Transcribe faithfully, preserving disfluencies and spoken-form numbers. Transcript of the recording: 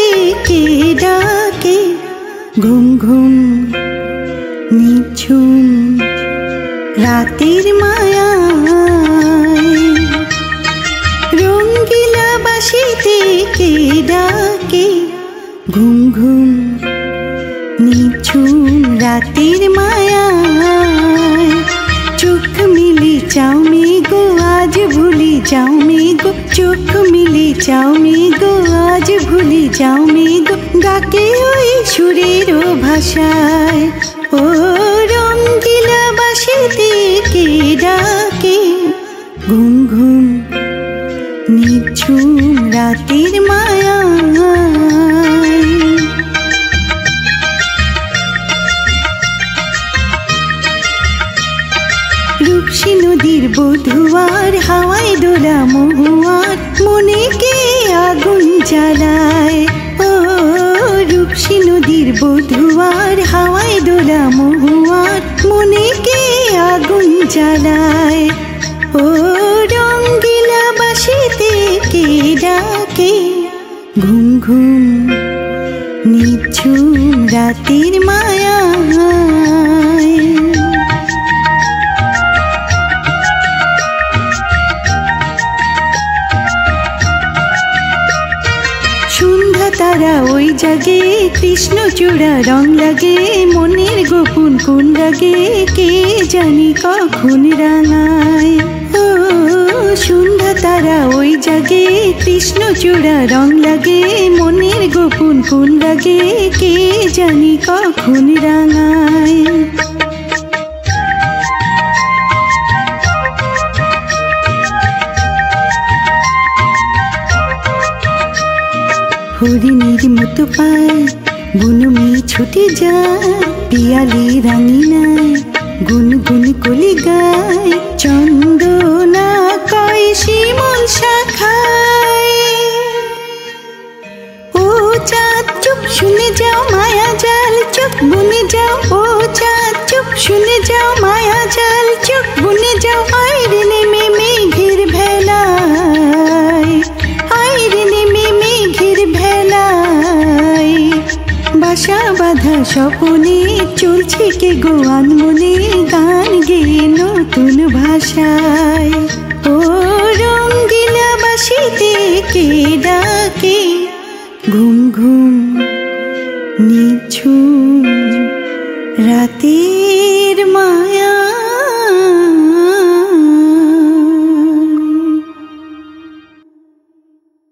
কে ডাকে ঘুম ঘুম নিঝুম রাতের মায়ায় রঙ্গিলা বাঁশিতে কে ডাকে ঘুম ঘুম নিঝুম রাতের মায়ায় চোখ মিলি চাও মে গো আজ ভুলি যাও মে গো চোখ মিলি চাও মে গো আজ ভুলি যাও মে গো গাকে ওই সুরের ভাষায় ও রঙ্গিলা বাঁশিতে কে ডাকে ঘুম ঘুম নিঝুম রাতের মায়ায় রূপসী নদীর বধুয়ার হাওয়ায় দোলা মহুয়ার মনে কে আগুন জ্বালায় ও রূপসী নদীর বধুয়ার হাওয়ায় দোলা মহুয়ার মনে কে আগুন জ্বালায় ও রঙ্গিলা বাঁশিতে কে ডাকে ঘুম ঘুম নিঝুম রাতের মায়ায় সন্ধ্যা তারা ওই জাগে কৃষ্ণচূড়া রং লাগে মনের গোপন কোন লাগে কে জানি কখন রাঙায় ও সন্ধ্যা তারা ওই জাগে কৃষ্ণচূড়া রং লাগে মনের গোপন কোন লাগে কে জানি কখন রাঙায় হরিণীর মতো পায় বনমি ছুটে যায় পিয়ালি রাঙিনায় গুন গুন কলি গায় চন্দনা কয় শিমুল শাখায় ও চাঁদ চুপ শুনে যাও মায়া জাল চুপ বুনে যাও ও চাঁদ চুপ শুনে যাও মায়া জাল চুপ বুনে যাও আইরে নেমে মেঘের ভেলায় আইরে নেমে মেঘের ভেলায় বাসা বাঁধা স্বপনে চলছে কে গোয়ান মনে গান গেয়ে নতুন ভাষায় ও রঙ্গিলা বাঁশিতে কে ডাকে ঘুম ঘুম নিঝুম রাতের মায়া।